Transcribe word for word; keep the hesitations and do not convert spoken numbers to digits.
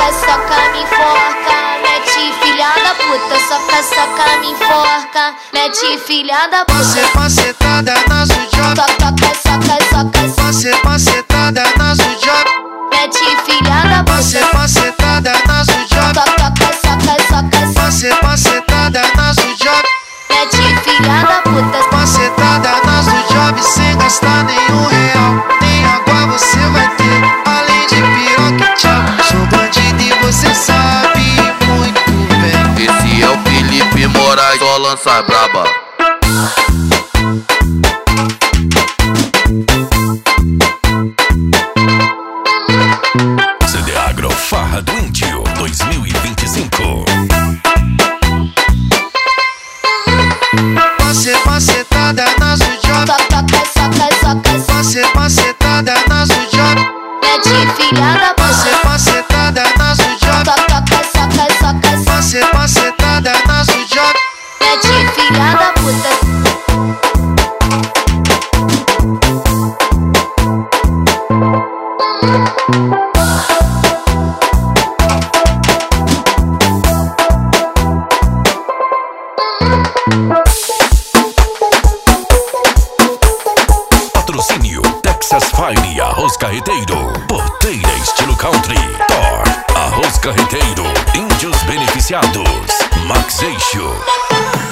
soca, soca, me enforca. Mete filha da puta, soca, soca, me enforca. Mete filha da puta. Você macetada nas job. Soca, soca, soca, Você macetada nas job. mete filha da puta. Você macetada nas job. Soca, soca, soca, Você macetada nas job. mete filha da puta. Macetada nas job sem gastar nenhum real. Nem água você vai ter, além de piroca e tchau. Sou bandido e você sabe muito bem. Esse é o Felipe Moraes, só lança braba. C D Agro Farra do Índio dois mil e vinte e cinco. Você macetada nas job. Soca, soca, soca, Você macetada nas job. mete filha da puta. Você macetada nas job. Soca, soca, soca, Você macetada nas job. mete filha da puta. Patrocínio Texas Fire Arroz Carreteiro, Porteira estilo country, Thor Arroz Carreteiro, Índios beneficiados, Max Eixo.